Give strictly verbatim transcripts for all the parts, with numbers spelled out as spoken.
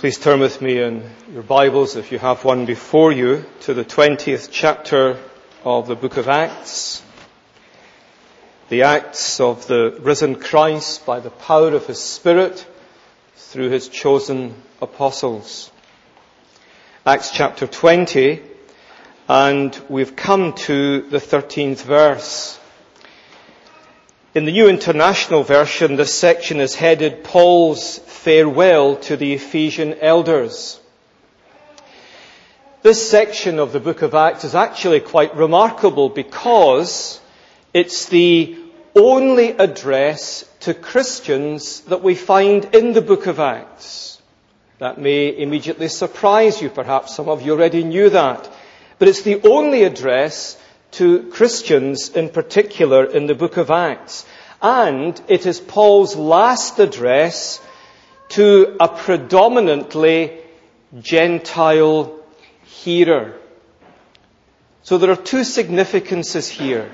Please turn with me in your Bibles, if you have one before you, to the twentieth chapter of the book of Acts. The Acts of the risen Christ by the power of His Spirit through His chosen apostles. Acts chapter twenty, and we've come to the thirteenth verse. In the New International Version, this section is headed Paul's farewell to the Ephesian elders. This section of the book of Acts is actually quite remarkable because it's the only address to Christians that we find in the book of Acts. That may immediately surprise you. Perhaps some of you already knew that. But it's the only address to Christians in particular in the book of Acts. And it is Paul's last address to a predominantly Gentile hearer. So there are two significances here.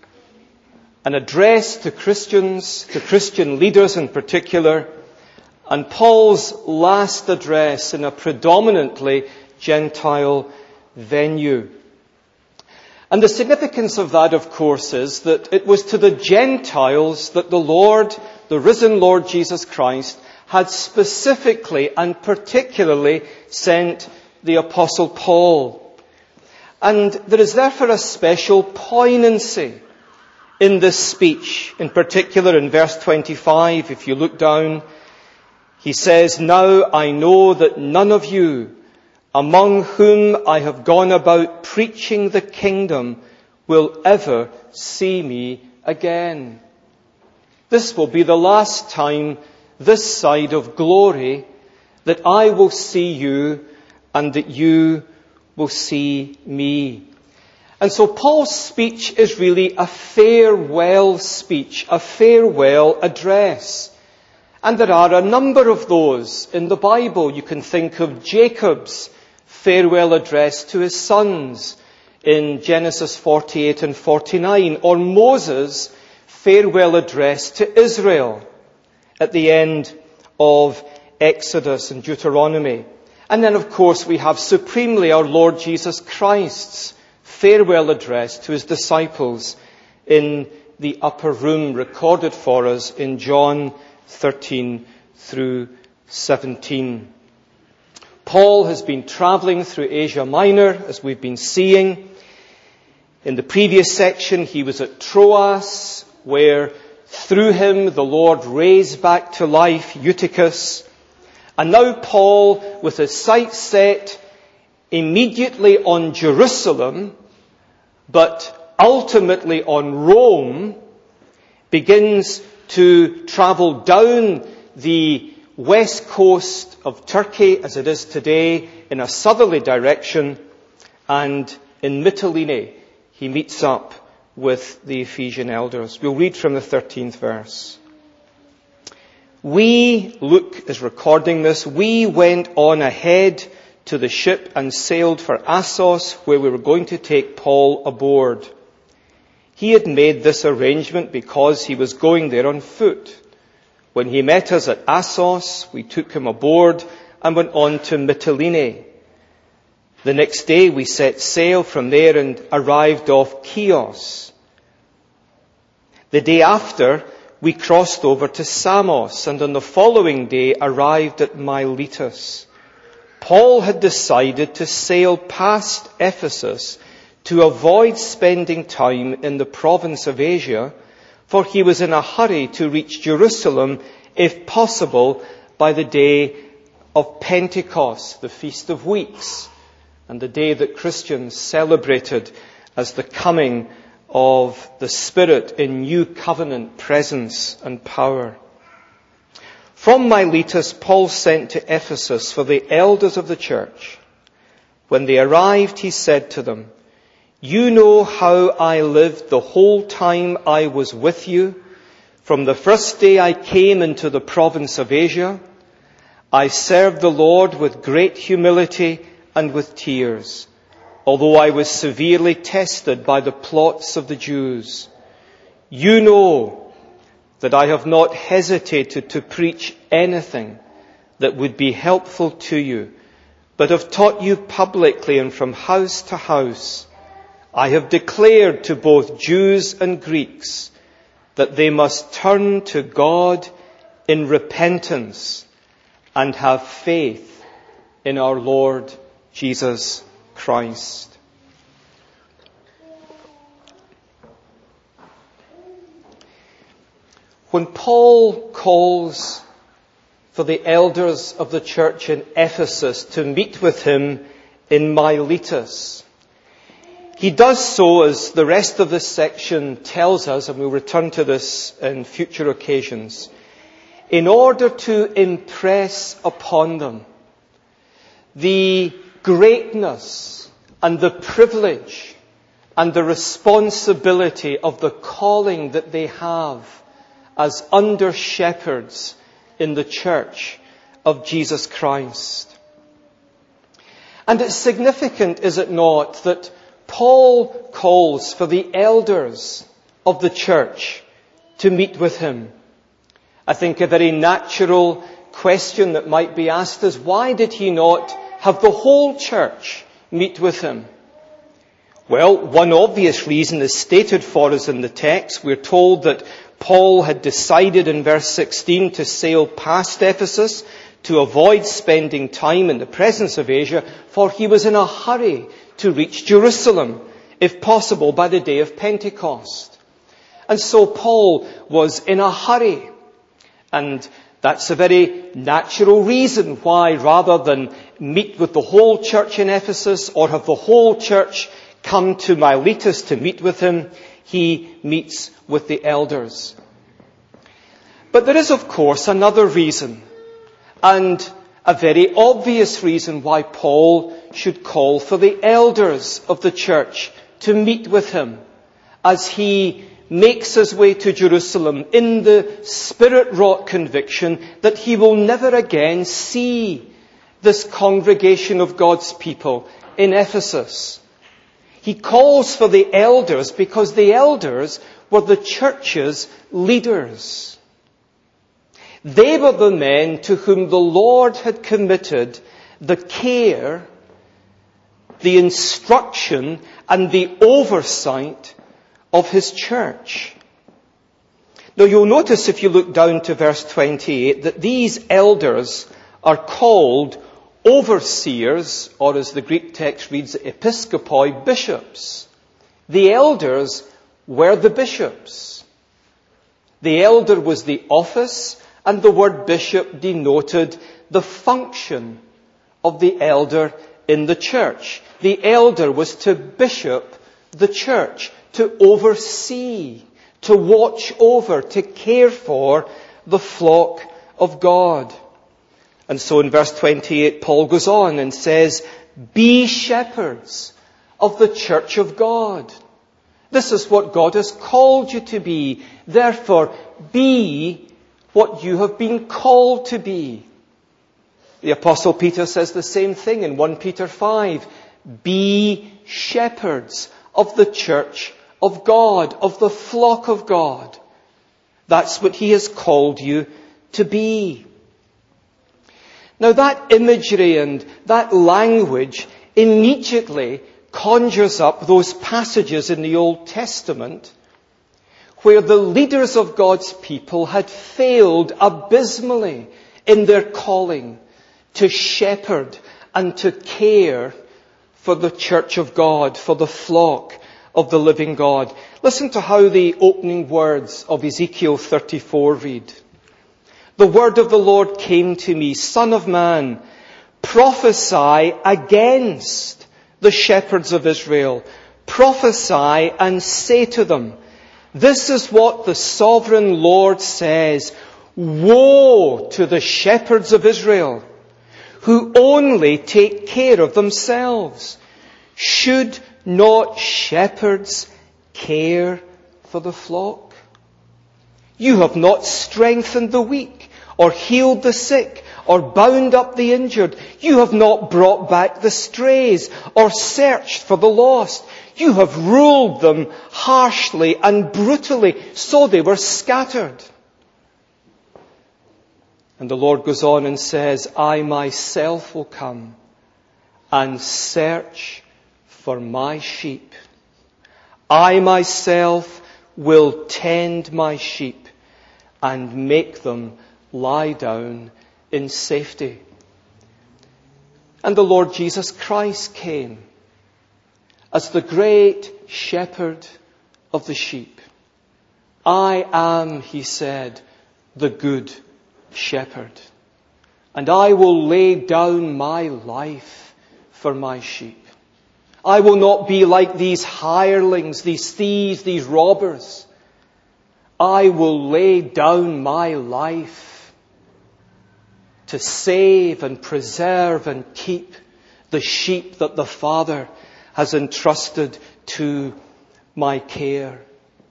An address to Christians, to Christian leaders in particular, and Paul's last address in a predominantly Gentile venue. And the significance of that, of course, is that it was to the Gentiles that the Lord, the risen Lord Jesus Christ, had specifically and particularly sent the Apostle Paul. And there is therefore a special poignancy in this speech. In particular, in verse twenty-five, if you look down, he says, "Now I know that none of you, among whom I have gone about preaching the kingdom, will ever see me again." This will be the last time this side of glory that I will see you and that you will see me. And so Paul's speech is really a farewell speech, a farewell address. And there are a number of those in the Bible. You can think of Jacob's farewell address to his sons in Genesis forty-eight and forty-nine, or Moses' farewell address to Israel at the end of Exodus and Deuteronomy. And then, of course, we have supremely our Lord Jesus Christ's farewell address to His disciples in the upper room, recorded for us in John thirteen through seventeen. Paul has been travelling through Asia Minor, as we've been seeing. In the previous section, he was at Troas, where through him the Lord raised back to life Eutychus. And now Paul, with his sights set immediately on Jerusalem, but ultimately on Rome, begins to travel down the west coast of Turkey, as it is today, in a southerly direction, and in Mytilene he meets up with the Ephesian elders. We'll read from the thirteenth verse. "We," Luke is recording this, "we went on ahead to the ship and sailed for Assos, where we were going to take Paul aboard. He had made this arrangement because he was going there on foot. When he met us at Assos, we took him aboard and went on to Mytilene. The next day we set sail from there and arrived off Chios. The day after, we crossed over to Samos, and on the following day arrived at Miletus. Paul had decided to sail past Ephesus to avoid spending time in the province of Asia, for he was in a hurry to reach Jerusalem, if possible, by the day of Pentecost, the Feast of Weeks, and the day that Christians celebrated as the coming of the Spirit in new covenant presence and power. From Miletus, Paul sent to Ephesus for the elders of the church. When they arrived, he said to them, 'You know how I lived the whole time I was with you. From the first day I came into the province of Asia, I served the Lord with great humility and with tears, although I was severely tested by the plots of the Jews. You know that I have not hesitated to preach anything that would be helpful to you, but have taught you publicly and from house to house. I have declared to both Jews and Greeks that they must turn to God in repentance and have faith in our Lord Jesus Christ. When Paul calls for the elders of the church in Ephesus to meet with him in Miletus, he does so, as the rest of this section tells us, and we'll return to this in future occasions, in order to impress upon them the greatness and the privilege and the responsibility of the calling that they have as under-shepherds in the church of Jesus Christ. And it's significant, is it not, that Paul calls for the elders of the church to meet with him. I think a very natural question that might be asked is, why did he not have the whole church meet with him? Well, one obvious reason is stated for us in the text. We're told that Paul had decided in verse sixteen to sail past Ephesus to avoid spending time in the presence of Asia, for he was in a hurry to reach Jerusalem, if possible by the day of Pentecost. And so Paul was in a hurry. And that's a very natural reason why, rather than meet with the whole church in Ephesus or have the whole church come to Miletus to meet with him, he meets with the elders. But there is, of course, another reason, and a very obvious reason why Paul should call for the elders of the church to meet with him as he makes his way to Jerusalem in the spirit-wrought conviction that he will never again see this congregation of God's people in Ephesus. He calls for the elders because the elders were the church's leaders. They were the men to whom the Lord had committed the care, the instruction, and the oversight of his church. Now you'll notice, if you look down to verse twenty-eight, that these elders are called overseers, or as the Greek text reads, episkopoi, bishops. The elders were the bishops. The elder was the office, and the word bishop denoted the function of the elder in the church. The elder was to bishop the church, to oversee, to watch over, to care for the flock of God. And so in verse twenty-eight, Paul goes on and says, be shepherds of the church of God. This is what God has called you to be. Therefore, be what you have been called to be. The Apostle Peter says the same thing in First Peter five. Be shepherds of the church of God, of the flock of God. That's what he has called you to be. Now that imagery and that language immediately conjures up those passages in the Old Testament where the leaders of God's people had failed abysmally in their calling to shepherd and to care for the church of God, for the flock of the living God. Listen to how the opening words of Ezekiel thirty-four read. The word of the Lord came to me, Son of man, prophesy against the shepherds of Israel. Prophesy and say to them, this is what the sovereign Lord says. Woe to the shepherds of Israel, who only take care of themselves. Should not shepherds care for the flock? You have not strengthened the weak, or healed the sick, or bound up the injured. You have not brought back the strays, or searched for the lost. You have ruled them harshly and brutally, so they were scattered. And the Lord goes on and says, I myself will come and search for my sheep. I myself will tend my sheep and make them lie down in safety. And the Lord Jesus Christ came as the great shepherd of the sheep. I am, he said, the good shepherd, and I will lay down my life for my sheep. I will not be like these hirelings, these thieves, these robbers. I will lay down my life to save and preserve and keep the sheep that the Father has entrusted to my care.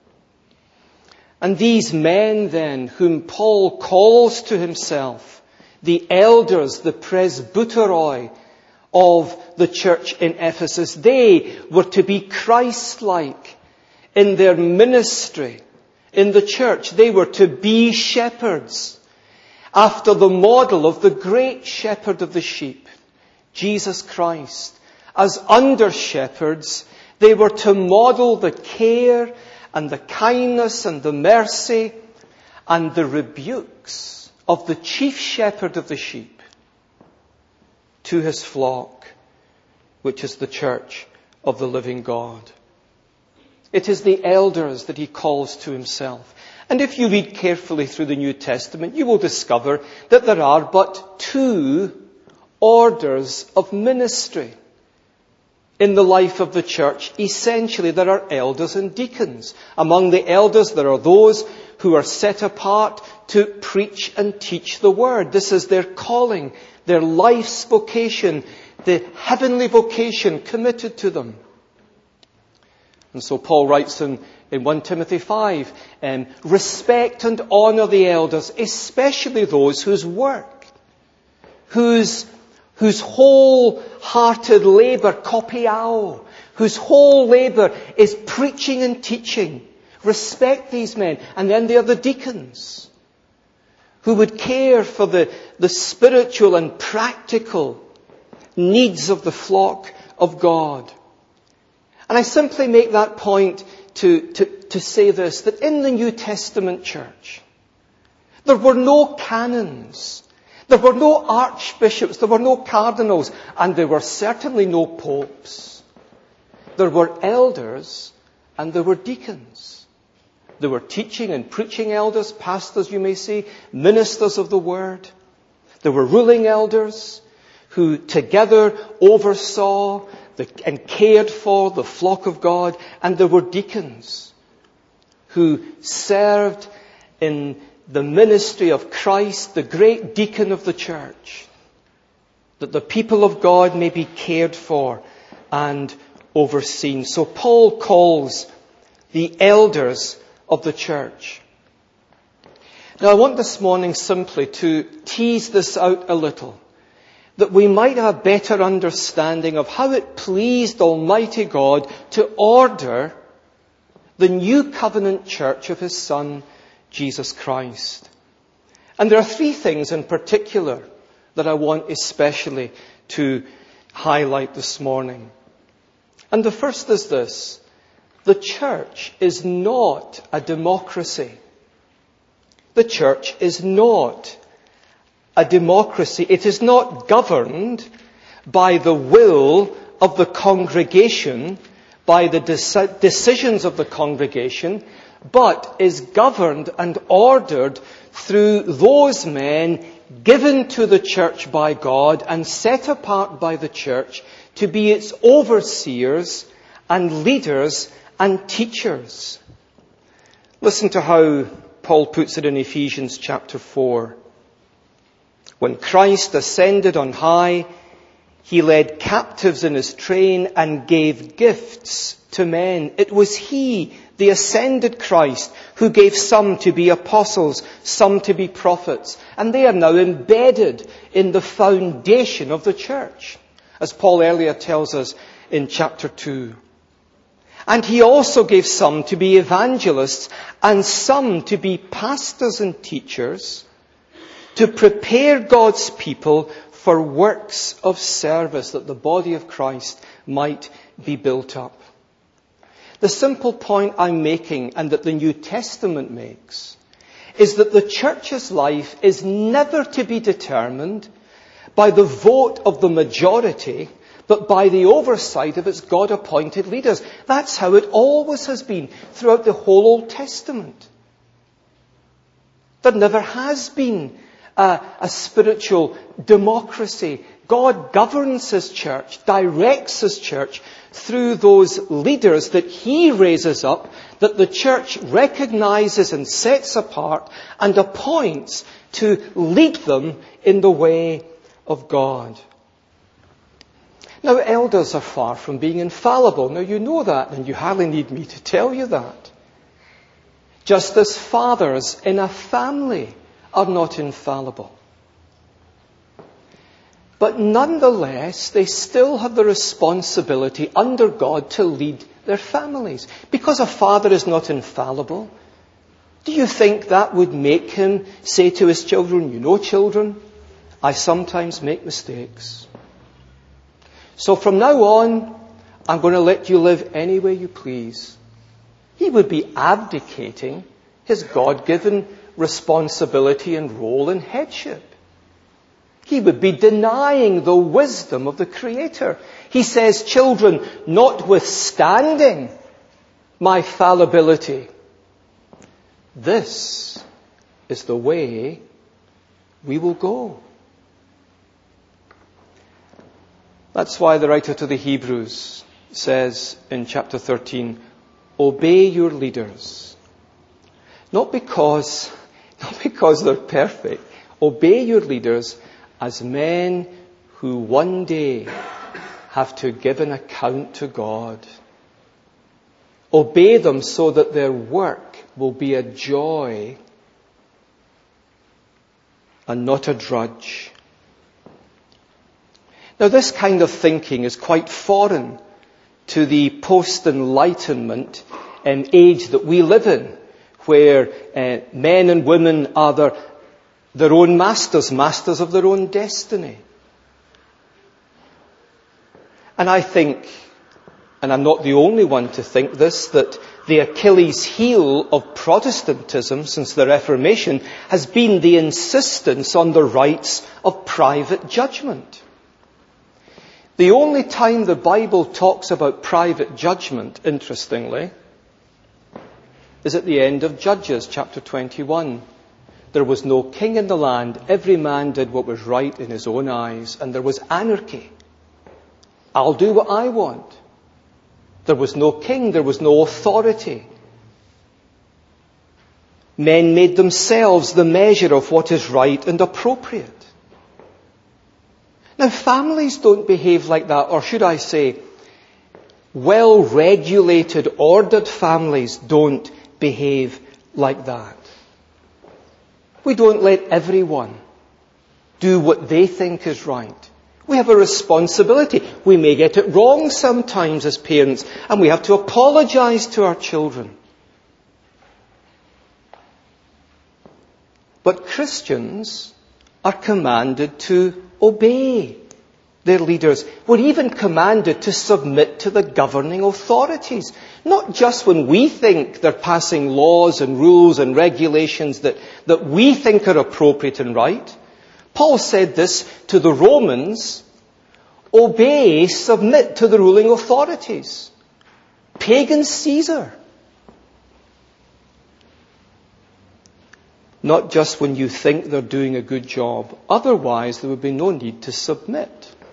And these men then, whom Paul calls to himself, the elders, the presbyteroi of the church in Ephesus, they were to be Christ-like in their ministry in the church. They were to be shepherds after the model of the great shepherd of the sheep, Jesus Christ. As under-shepherds, they were to model the care and the kindness and the mercy and the rebukes of the chief shepherd of the sheep to his flock, which is the church of the living God. It is the elders that he calls to himself. And if you read carefully through the New Testament, you will discover that there are but two orders of ministry in the life of the church. Essentially, there are elders and deacons. Among the elders, there are those who are set apart to preach and teach the word. This is their calling, their life's vocation, the heavenly vocation committed to them. And so Paul writes in, in First Timothy five, um, respect and honour the elders, especially those whose work, whose whose whole-hearted labour, kopiao, whose whole labour is preaching and teaching. Respect these men. And then there are the deacons, who would care for the, the spiritual and practical needs of the flock of God. And I simply make that point to, to, to say this, that in the New Testament church, there were no canons. There were no archbishops, there were no cardinals, and there were certainly no popes. There were elders and there were deacons. There were teaching and preaching elders, pastors you may say, ministers of the word. There were ruling elders who together oversaw the, and cared for the flock of God. And there were deacons who served in the ministry of Christ, the great deacon of the church, that the people of God may be cared for and overseen. So Paul calls the elders of the church. Now I want this morning simply to tease this out a little, that we might have a better understanding of how it pleased Almighty God to order the new covenant church of his Son, Jesus Christ. And there are three things in particular that I want especially to highlight this morning. And the first is this: the church is not a democracy. The church is not a democracy. It is not governed by the will of the congregation, by the dec- decisions of the congregation, but is governed and ordered through those men given to the church by God and set apart by the church to be its overseers and leaders and teachers. Listen to how Paul puts it in Ephesians chapter four. When Christ ascended on high, he led captives in his train and gave gifts to men. It was he, the ascended Christ, who gave some to be apostles, some to be prophets. And they are now embedded in the foundation of the church, as Paul earlier tells us in chapter two. And he also gave some to be evangelists and some to be pastors and teachers, to prepare God's people for works of service, that the body of Christ might be built up. The simple point I'm making, and that the New Testament makes, is that the church's life is never to be determined by the vote of the majority, but by the oversight of its God-appointed leaders. That's how it always has been throughout the whole Old Testament. There never has been a, a spiritual democracy. God governs His church, directs His church through those leaders that He raises up, that the church recognizes and sets apart and appoints to lead them in the way of God. Now, elders are far from being infallible. Now, you know that, and you hardly need me to tell you that. Just as fathers in a family are not infallible. But nonetheless, they still have the responsibility under God to lead their families. Because a father is not infallible, do you think that would make him say to his children, you know, children, I sometimes make mistakes. So from now on, I'm going to let you live any way you please. He would be abdicating his God-given responsibility and role in headship. He would be denying the wisdom of the Creator. He says, children, notwithstanding my fallibility, this is the way we will go. That's why the writer to the Hebrews says in chapter thirteen, obey your leaders. Not because, not because they're perfect. Obey your leaders as men who one day have to give an account to God. Obey them so that their work will be a joy and not a drudge. Now, this kind of thinking is quite foreign to the post-Enlightenment um, age that we live in, where uh, men and women are their, their own masters, masters of their own destiny. And I think, and I'm not the only one to think this, that the Achilles heel of Protestantism since the Reformation has been the insistence on the rights of private judgment. The only time the Bible talks about private judgment, interestingly, is at the end of Judges, chapter twenty-one. There was no king in the land. Every man did what was right in his own eyes. And there was anarchy. I'll do what I want. There was no king. There was no authority. Men made themselves the measure of what is right and appropriate. Now, families don't behave like that, or should I say, well-regulated, ordered families don't behave like that. We don't let everyone do what they think is right. We have a responsibility. We may get it wrong sometimes as parents, and we have to apologize to our children. But Christians are commanded to obey their leaders. We're even commanded to submit to the governing authorities. Not just when we think they're passing laws and rules and regulations that, that we think are appropriate and right. Paul said this to the Romans, obey, submit to the ruling authorities. Pagan Caesar. Not just when you think they're doing a good job. Otherwise, there would be no need to submit.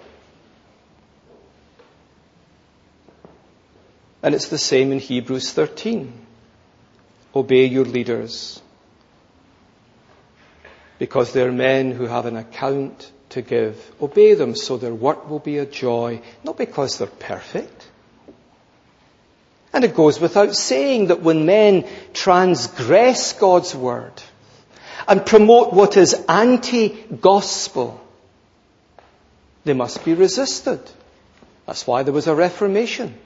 And it's the same in Hebrews thirteen. Obey your leaders. Because they're men who have an account to give. Obey them so their work will be a joy. Not because they're perfect. And it goes without saying that when men transgress God's word and promote what is anti-gospel, they must be resisted. That's why there was a Reformation.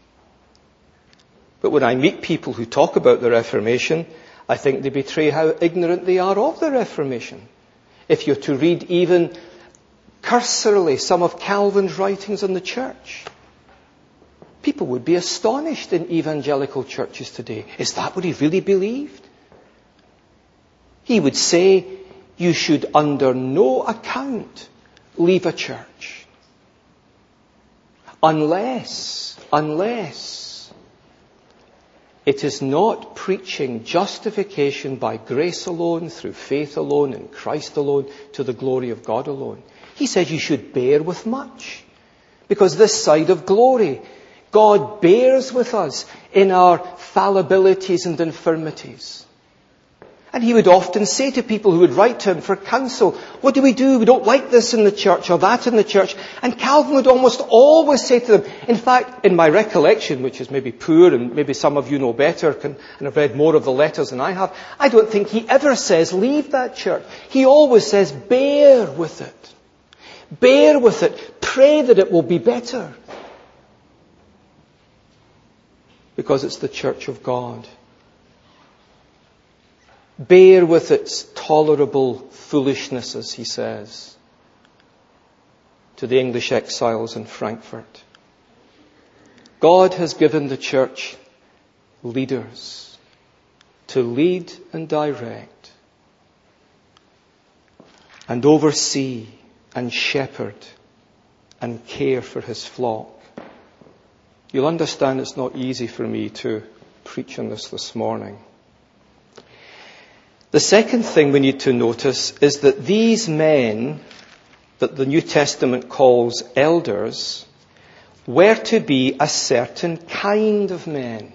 But when I meet people who talk about the Reformation, I think they betray how ignorant they are of the Reformation. if you're to read even cursorily some of Calvin's writings on the church, people would be astonished in evangelical churches today. Is that what he really believed? He would say, you should under no account leave a church unless, unless it is not preaching justification by grace alone, through faith alone, in Christ alone, to the glory of God alone. He says you should bear with much, because this side of glory, God bears with us in our fallibilities and infirmities. And he would often say to people who would write to him for counsel, what do we do? We don't like this in the church or that in the church. And Calvin would almost always say to them, in fact, in my recollection, which is maybe poor and maybe some of you know better can, and have read more of the letters than I have, I don't think he ever says, leave that church. He always says, bear with it. Bear with it. Pray that it will be better. Because it's the church of God. Bear with its tolerable foolishness, as he says to the English exiles in Frankfurt. God has given the church leaders to lead and direct and oversee and shepherd and care for his flock. You'll understand it's not easy for me to preach on this this morning. The second thing we need to notice is that these men that the New Testament calls elders were to be a certain kind of men.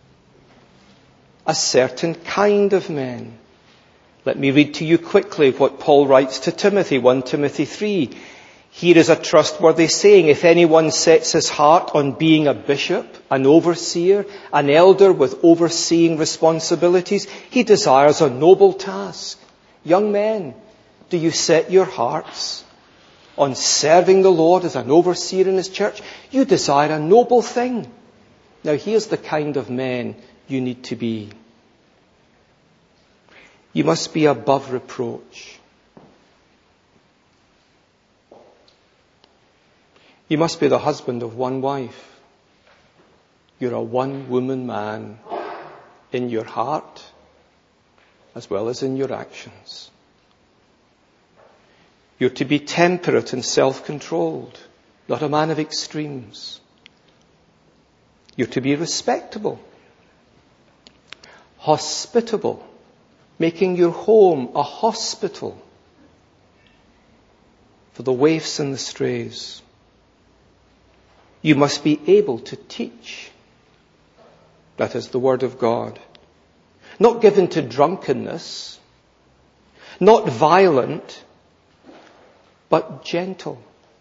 A certain kind of men. Let me read to you quickly what Paul writes to Timothy, First Timothy three. Here is a trustworthy saying, if anyone sets his heart on being a bishop, an overseer, an elder with overseeing responsibilities, he desires a noble task. Young men, do you set your hearts on serving the Lord as an overseer in his church? You desire a noble thing. Now here's the kind of men you need to be. You must be above reproach. You must be the husband of one wife. You're a one-woman man in your heart as well as in your actions. You're to be temperate and self-controlled, not a man of extremes. You're to be respectable, hospitable, making your home a hospital for the waifs and the strays. You must be able to teach. That is the Word of God. Not given to drunkenness, not violent, but gentle.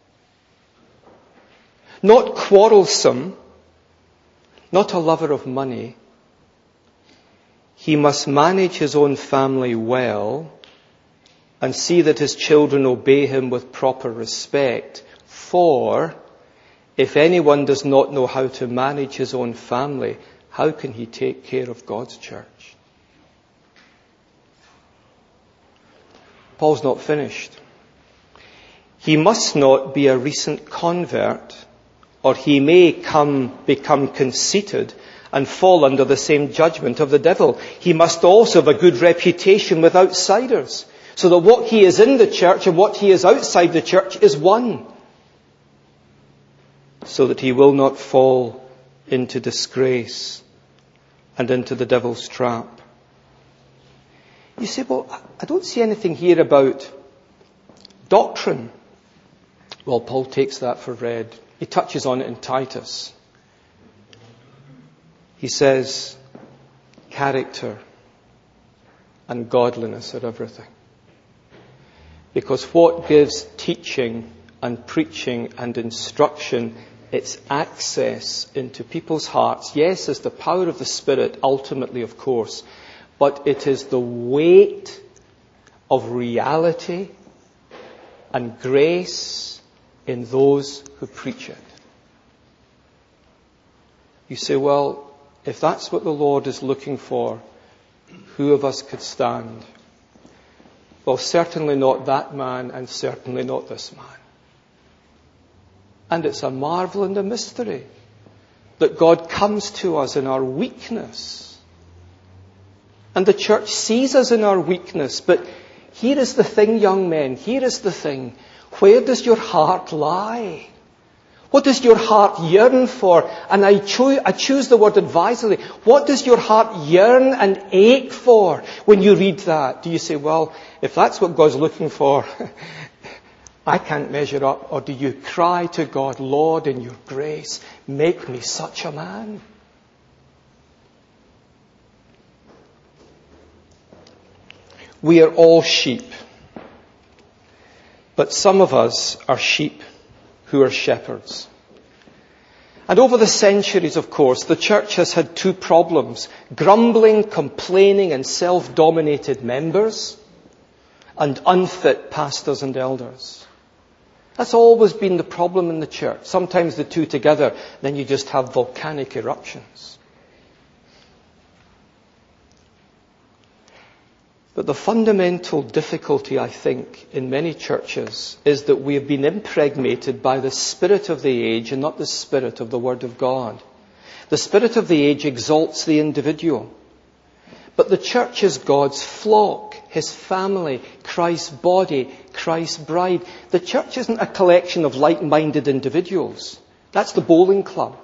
Not quarrelsome, not a lover of money. He must manage his own family well and see that his children obey him with proper respect. For if anyone does not know how to manage his own family, how can he take care of God's church? Paul's not finished. He must not be a recent convert, or he may come, become conceited and fall under the same judgment of the devil. He must also have a good reputation with outsiders, so that what he is in the church and what he is outside the church is one, so that he will not fall into disgrace and into the devil's trap. You say, well, I don't see anything here about doctrine. Well, Paul takes that for read. He touches on it in Titus. He says, character and godliness are everything. Because what gives teaching and preaching and instruction, it's access into people's hearts. Yes, it's the power of the Spirit, ultimately, of course, but it is the weight of reality and grace in those who preach it. You say, well, if that's what the Lord is looking for, who of us could stand? Well, certainly not that man, and certainly not this man. And it's a marvel and a mystery that God comes to us in our weakness. And the church sees us in our weakness. But here is the thing, young men, here is the thing. Where does your heart lie? What does your heart yearn for? And I, cho- I choose the word advisedly. What does your heart yearn and ache for when you read that? Do you say, well, if that's what God's looking for, I can't measure up? Or do you cry to God, Lord, in your grace, make me such a man? We are all sheep. But some of us are sheep who are shepherds. And over the centuries, of course, the church has had two problems: grumbling, complaining and self-dominated members, and unfit pastors and elders. That's always been the problem in the church. Sometimes the two together, then you just have volcanic eruptions. But the fundamental difficulty, I think, in many churches is that we have been impregnated by the spirit of the age and not the spirit of the Word of God. The spirit of the age exalts the individual. But the church is God's flock, His family, Christ's body, Christ's bride. The church isn't a collection of like-minded individuals. That's the bowling club.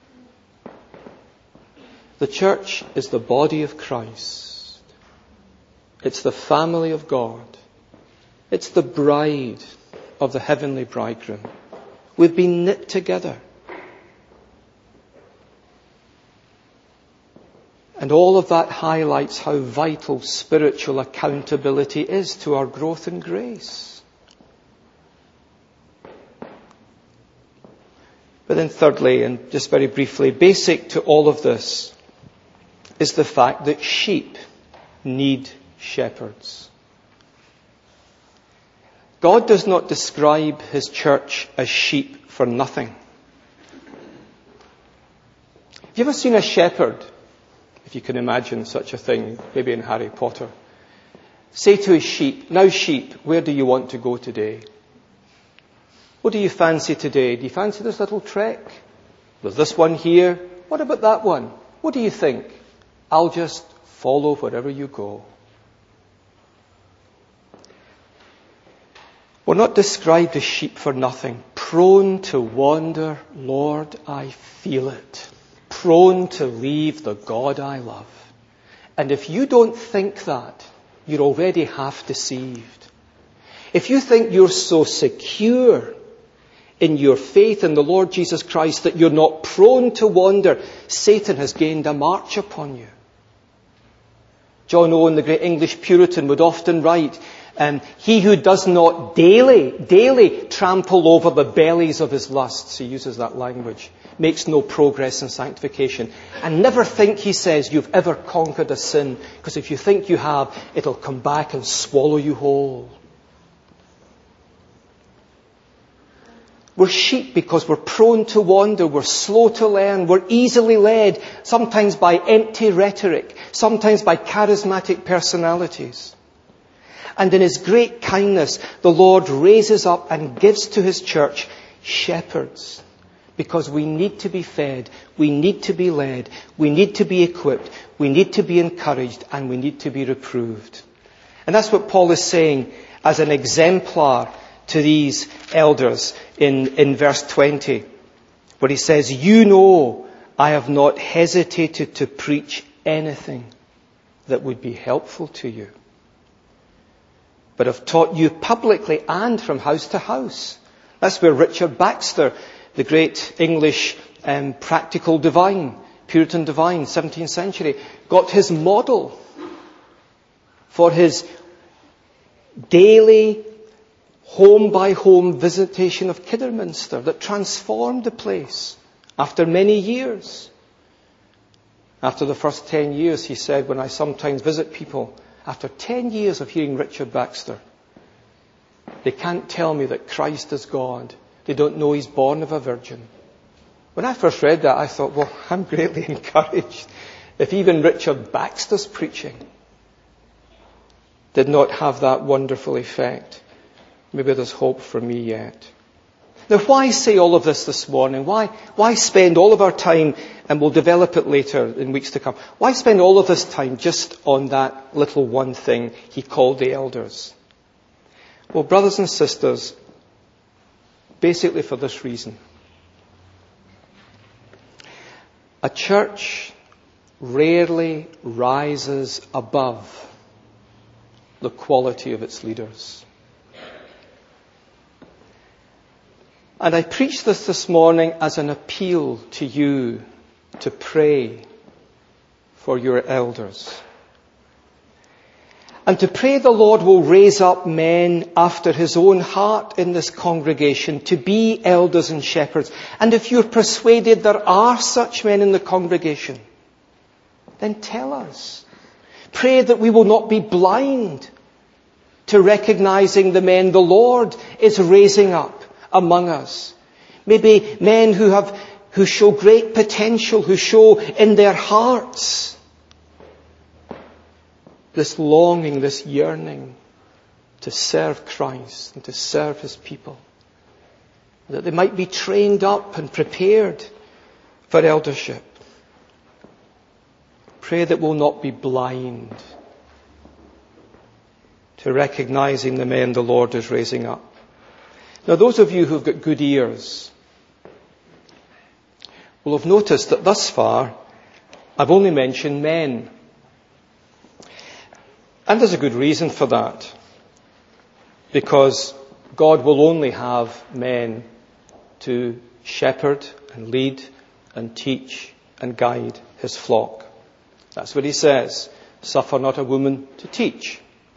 The church is the body of Christ. It's the family of God. It's the bride of the heavenly bridegroom. We've been knit together. And all of that highlights how vital spiritual accountability is to our growth in grace. But then thirdly, and just very briefly, basic to all of this is the fact that sheep need shepherds. God does not describe His church as sheep for nothing. Have you ever seen a shepherd, if you can imagine such a thing, maybe in Harry Potter, say to his sheep, now sheep, where do you want to go today? What do you fancy today? Do you fancy this little trek? There's this one here. What about that one? What do you think? I'll just follow wherever you go. We're not described as sheep for nothing. Prone to wander, Lord, I feel it. Prone to leave the God I love. And if you don't think that, you're already half deceived. If you think you're so secure in your faith in the Lord Jesus Christ that you're not prone to wander, Satan has gained a march upon you. John Owen, the great English Puritan, would often write, Um, he who does not daily, daily trample over the bellies of his lusts, he uses that language, makes no progress in sanctification. And never think, he says, you've ever conquered a sin, because if you think you have, it'll come back and swallow you whole. We're sheep because we're prone to wander, we're slow to learn, we're easily led, sometimes by empty rhetoric, sometimes by charismatic personalities. And in His great kindness, the Lord raises up and gives to His church shepherds. Because we need to be fed, we need to be led, we need to be equipped, we need to be encouraged, and we need to be reproved. And that's what Paul is saying as an exemplar to these elders in, in verse twenty, where he says, you know I have not hesitated to preach anything that would be helpful to you, but have taught you publicly and from house to house. That's where Richard Baxter, the great English um, practical divine, Puritan divine, seventeenth century, got his model for his daily home-by-home visitation of Kidderminster that transformed the place after many years. After the first ten years, he said, when I sometimes visit people, after ten years of hearing Richard Baxter, they can't tell me that Christ is God. They don't know He's born of a virgin. When I first read that, I thought, well, I'm greatly encouraged if even Richard Baxter's preaching. did not have that wonderful effect. Maybe there's hope for me yet. Now, why say all of this this morning? Why, why spend all of our time, and we'll develop it later in weeks to come, why spend all of this time just on that little one thing he called the elders? Well, brothers and sisters, basically for this reason. A church rarely rises above the quality of its leaders. And I preach this this morning as an appeal to you to pray for your elders. And to pray the Lord will raise up men after his own heart in this congregation to be elders and shepherds. And if you're persuaded there are such men in the congregation, then tell us. Pray that we will not be blind to recognizing the men the Lord is raising up among us. Maybe men who have, who show great potential, who show in their hearts this longing, this yearning to serve Christ and to serve his people. That they might be trained up and prepared for eldership. Pray that we'll not be blind to recognizing the men the Lord is raising up. Now, those of you who've got good ears will have noticed that thus far I've only mentioned men. And there's a good reason for that. Because God will only have men to shepherd and lead and teach and guide his flock. That's what he says. Suffer not a woman to teach.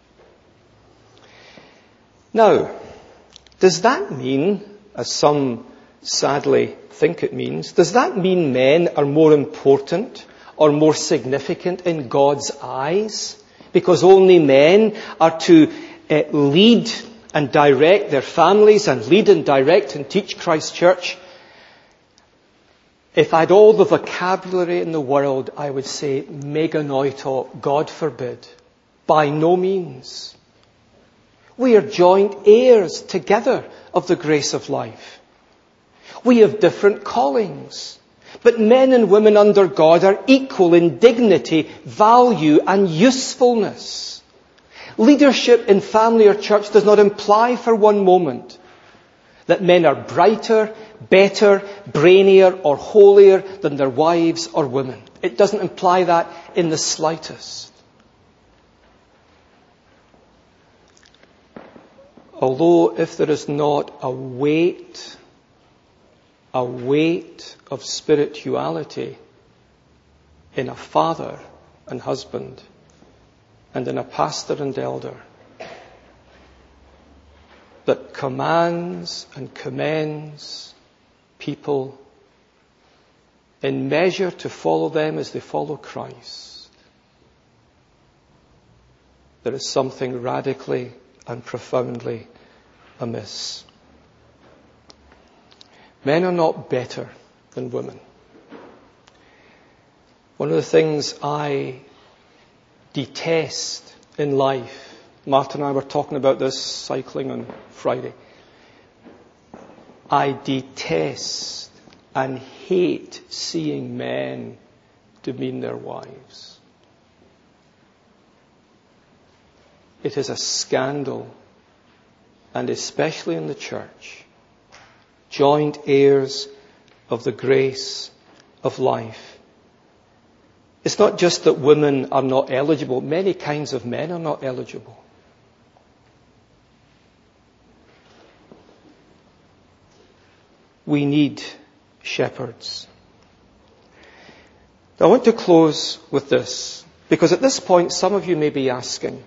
Now, does that mean, as some sadly think it means, does that mean men are more important or more significant in God's eyes? Because only men are to uh, lead and direct their families and lead and direct and teach Christ's church. If I had all the vocabulary in the world, I would say meganoito, God forbid. By no means. We are joint heirs together of the grace of life. We have different callings. But men and women under God are equal in dignity, value and usefulness. Leadership in family or church does not imply for one moment that men are brighter, better, brainier or holier than their wives or women. It doesn't imply that in the slightest. Although if there is not a weight, a weight of spirituality in a father and husband and in a pastor and elder that commands and commends people in measure to follow them as they follow Christ, there is something radically and profoundly amiss. Men are not better than women. One of the things I detest in life, Martha and I were talking about this cycling on Friday. I detest and hate seeing men demean their wives. It is a scandal, and especially in the church, joint heirs of the grace of life. It's not just that women are not eligible. Many kinds of men are not eligible. We need shepherds. I want to close with this, because at this point some of you may be asking,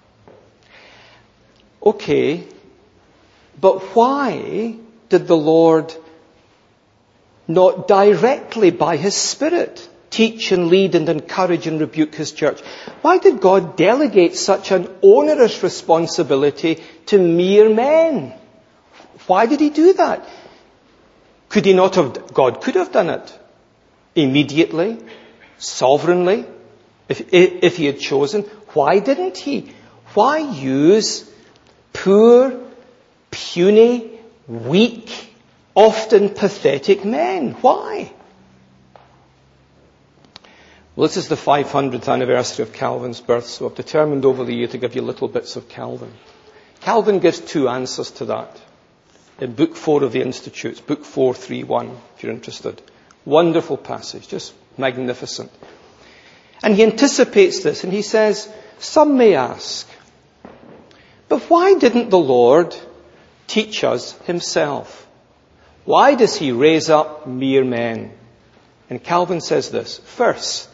okay, but why did the Lord not directly by his Spirit teach and lead and encourage and rebuke his church? Why did God delegate such an onerous responsibility to mere men? Why did he do that? Could he not have, God could have done it immediately, sovereignly, if, if he had chosen. Why didn't he? Why use poor, puny, weak, often pathetic men? Why? Well, this is the five hundredth anniversary of Calvin's birth, so I've determined over the year to give you little bits of Calvin. Calvin gives two answers to that in Book four of the Institutes, Book four thirty-one, if you're interested. Wonderful passage, just magnificent. And he anticipates this, and he says, some may ask, but why didn't the Lord teach us himself? Why does he raise up mere men? And Calvin says this, first,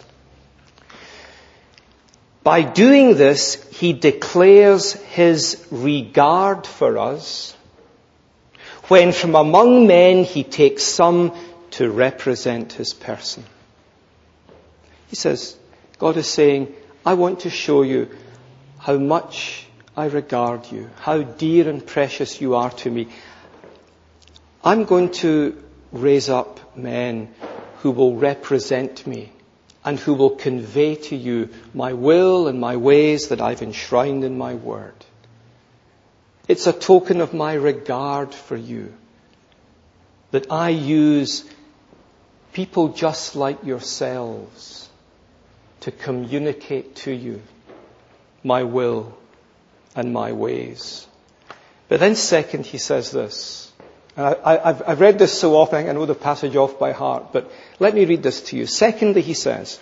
by doing this, he declares his regard for us, when from among men he takes some to represent his person. He says, God is saying, I want to show you how much I regard you, how dear and precious you are to me. I'm going to raise up men who will represent me and who will convey to you my will and my ways that I've enshrined in my word. It's a token of my regard for you that I use people just like yourselves to communicate to you my will and my ways. But then second, he says this. And I, I, I've, I've read this so often, I know the passage off by heart, but let me read this to you. Secondly, he says,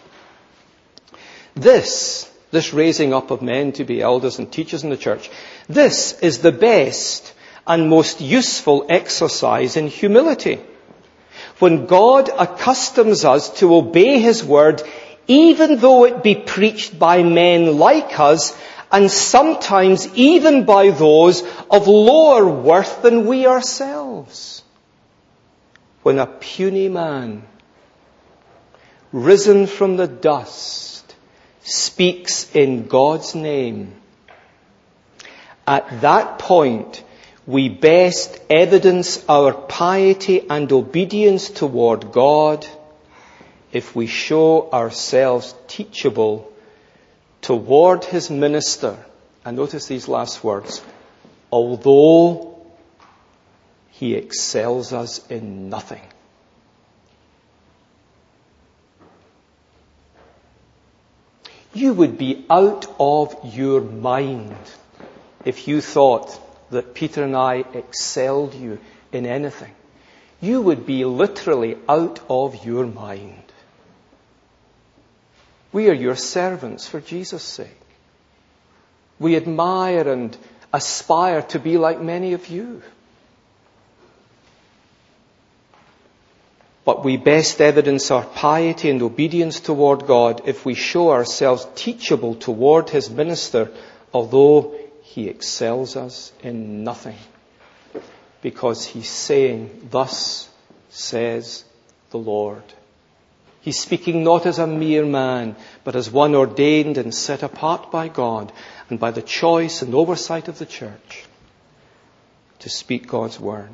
this, this raising up of men to be elders and teachers in the church, this is the best and most useful exercise in humility. When God accustoms us to obey his word, even though it be preached by men like us, and sometimes even by those of lower worth than we ourselves. When a puny man, risen from the dust, speaks in God's name, at that point we best evidence our piety and obedience toward God if we show ourselves teachable toward his minister. And notice these last words. Although he excels us in nothing. You would be out of your mind if you thought that Peter and I excelled you in anything. You would be literally out of your mind. We are your servants for Jesus' sake. We admire and aspire to be like many of you. But we best evidence our piety and obedience toward God if we show ourselves teachable toward his minister, although he excels us in nothing. Because he's saying, thus says the Lord. He's speaking not as a mere man, but as one ordained and set apart by God and by the choice and oversight of the church to speak God's word.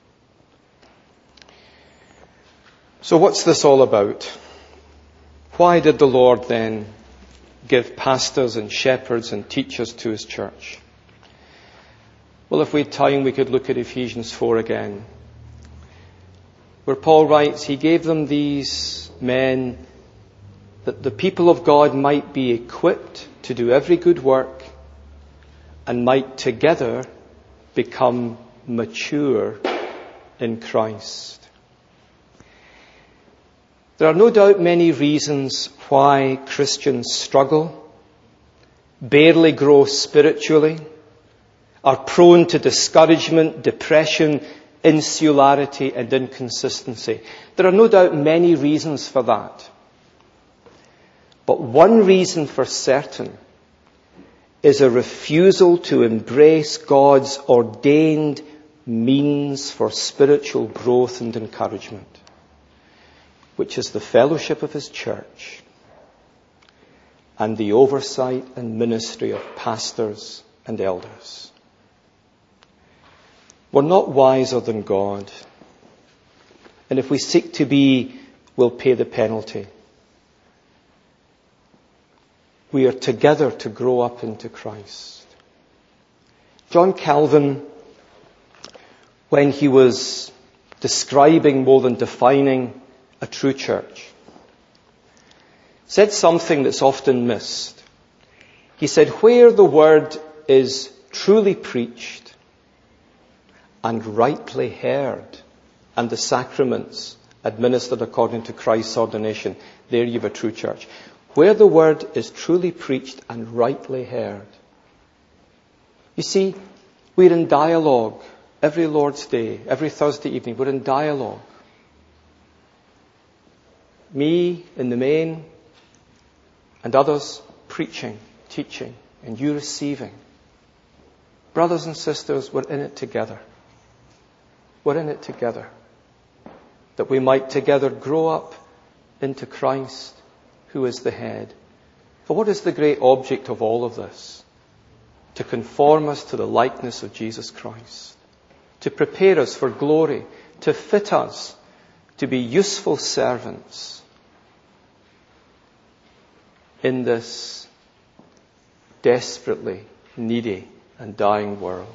So what's this all about? Why did the Lord then give pastors and shepherds and teachers to his church? Well, if we had time, we could look at Ephesians four again, where Paul writes, he gave them these men that the people of God might be equipped to do every good work and might together become mature in Christ. There are no doubt many reasons why Christians struggle, barely grow spiritually, are prone to discouragement, depression, insularity and inconsistency. There are no doubt many reasons for that. But one reason for certain is a refusal to embrace God's ordained means for spiritual growth and encouragement, which is the fellowship of his church and the oversight and ministry of pastors and elders. We're not wiser than God. And if we seek to be, we'll pay the penalty. We are together to grow up into Christ. John Calvin, when he was describing more than defining a true church, said something that's often missed. He said, where the word is truly preached and rightly heard, and the sacraments administered according to Christ's ordination, there you have a true church. Where the word is truly preached and rightly heard. You see, we're in dialogue every Lord's Day, every Thursday evening. We're in dialogue. Me in the main, and others preaching, teaching, and you receiving. Brothers and sisters, we're in it together. We're in it together. That we might together grow up into Christ, who is the head. For what is the great object of all of this? To conform us to the likeness of Jesus Christ. To prepare us for glory. To fit us to be useful servants in this desperately needy and dying world.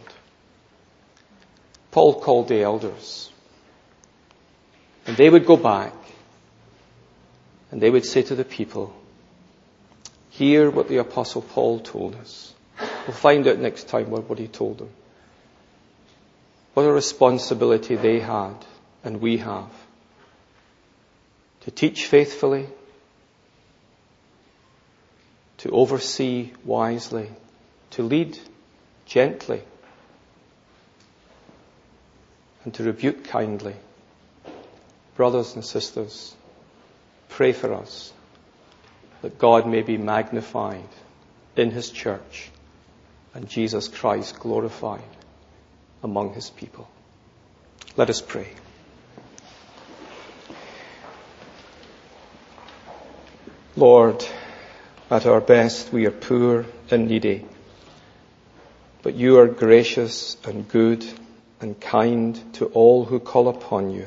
Paul called the elders. And they would go back and they would say to the people, hear what the Apostle Paul told us. We'll find out next time what he told them. What a responsibility they had and we have. To teach faithfully, to oversee wisely, to lead gently, and to rebuke kindly. Brothers and sisters, pray for us that God may be magnified in His church and Jesus Christ glorified among His people. Let us pray. Lord, at our best we are poor and needy, but you are gracious and good and kind to all who call upon you.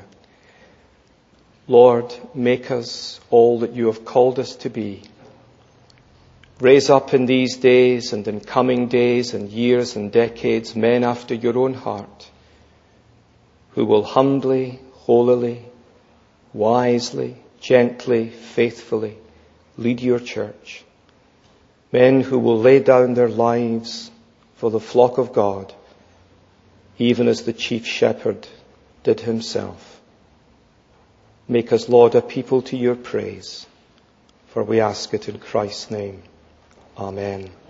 Lord, make us all that you have called us to be. Raise up in these days and in coming days and years and decades men after your own heart, who will humbly, holily, wisely, gently, faithfully lead your church. Men who will lay down their lives for the flock of God, even as the chief shepherd did himself. Make us, Lord, a people to your praise, for we ask it in Christ's name. Amen.